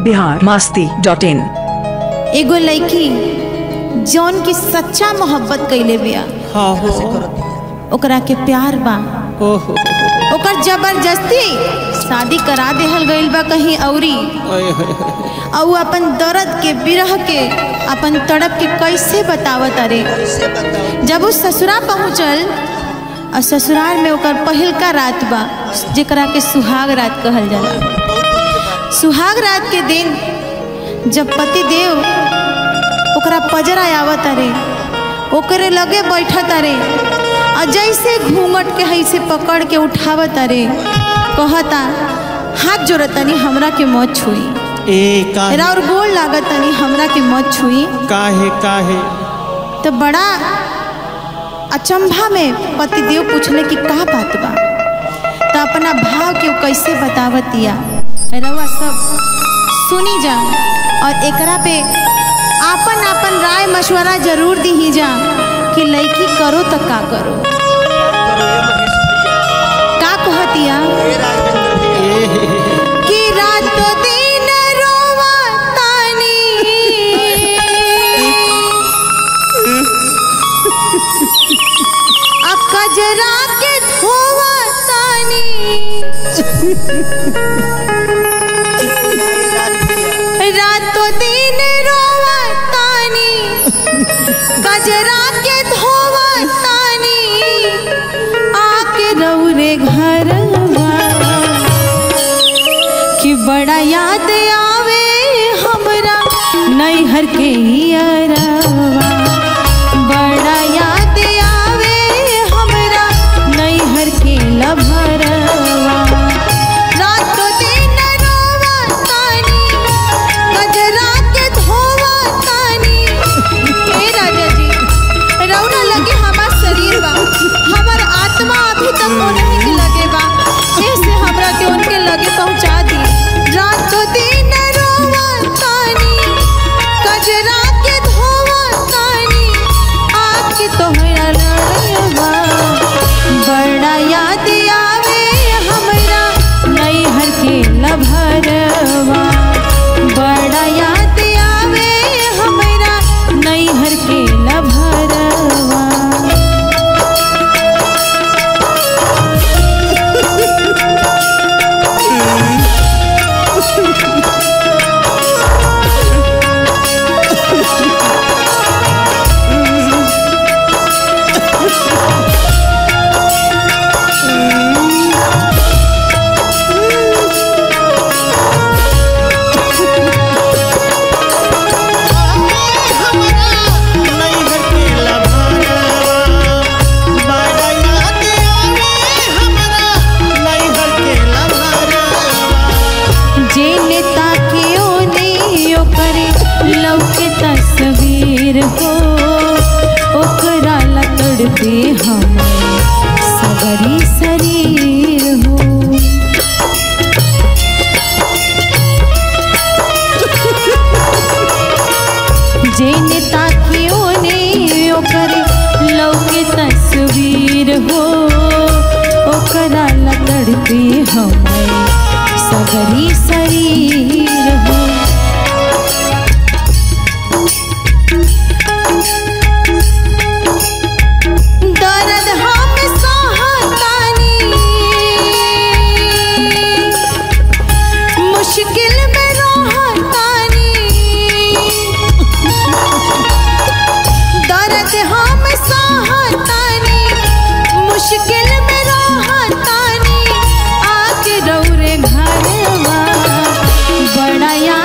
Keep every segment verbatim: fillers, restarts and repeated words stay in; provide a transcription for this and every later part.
Bihar Masti dot in. एगो लड़की जौन की सच्चा मोहब्बत कैले बिया, हाँ हो ओकरा के प्यार बा, ओहो ओकर जबरदस्ती शादी करा देहल गइल बा कहीं औरी, और अपन दर्द के बिरह के अपन तड़प के कैसे बतावत अरे। जब उस ससुरा पहुँचल और ससुराल में ओकर पहिल का रात बा जेकरा के सुहाग रात कहल जाला। सुहाग रात के दिन जब पति देव ओकरा पजरा आवत अरे, ओकरे लगे बैठत अरे, और जैसे घूंघट के ऐसे पकड़ के उठावत अरे, कहता हाथ जोड़तनी हमरा के मत छुई, ए काहे और गोल लागतनी हमरा के मत छुई। काहे काहे तो बड़ा अचंभा में पति देव पूछले कि का बात बा, तो अपना भाव के कैसे बतावतिया रउआ सब सुनी जा, और एकरा पे आपन आपन राय मशवरा जरूर दी जा कि लड़की करो तो का करो। का कहतिया कि रातों दिन रोवा तानी, अब कजरा के धोवा तानी, रातों दिन रोवा तानी, कजरा के धोवा तानी, आके रौरे घर कि बड़ा याद आवे हमरा नैहर के यारवा, बड़ा याद आवे हमरा नैहर के लभरवा। रातों दिन रोवा तानी, कजरा के धोवा तानी। हे राजा जी, रौना लगे हमार शरीर बा, हमार आत्मा अभी तक उन्हीं के लगे बा, ऐसे हमरा के उनके लगे पहुंचा दी। रातों दिन रोवा तानी, कजरा के धोवा तानी, आके तोहरा लड़वा, बड़ा याद आवे हमरा नैहर के लभरवा, बड़ा याद आवे हमरा नैहर के लभरवा। तस्वीर हो ओकरा लतड़ते हमारे सगरी शरीर हो, जेने ताकि ओने ओकरे लौके तस्वीर हो ओकरा लतड़ते हमारे सगरी शरीर हो। दर्द हम सहतानी, मुश्किल में रहतानी, दर्द हम सहतानी, मुश्किल में रहतानी, आके रौरे घरवा, बड़ा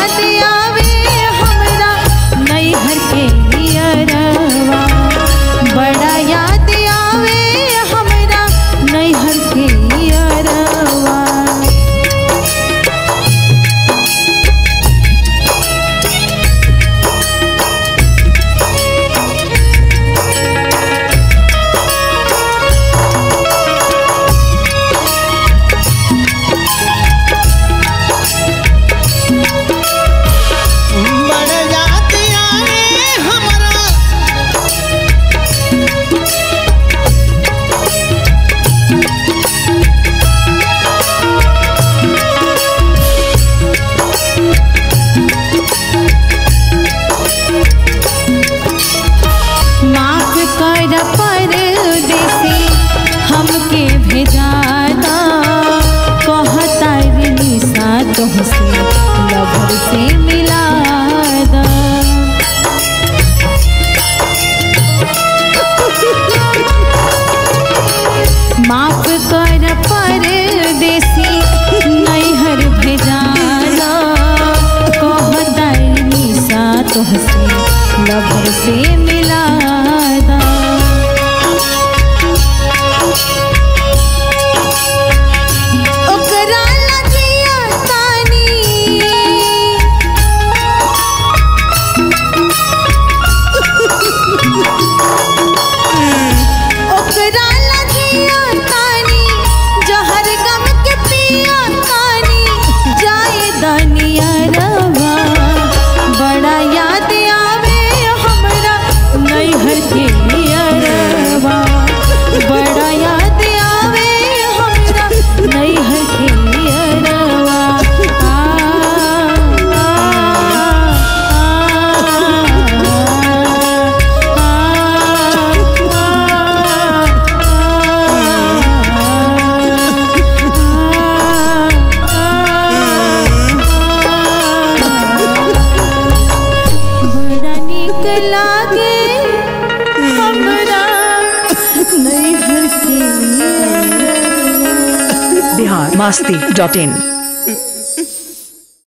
बिहार मस्ती डॉट इन।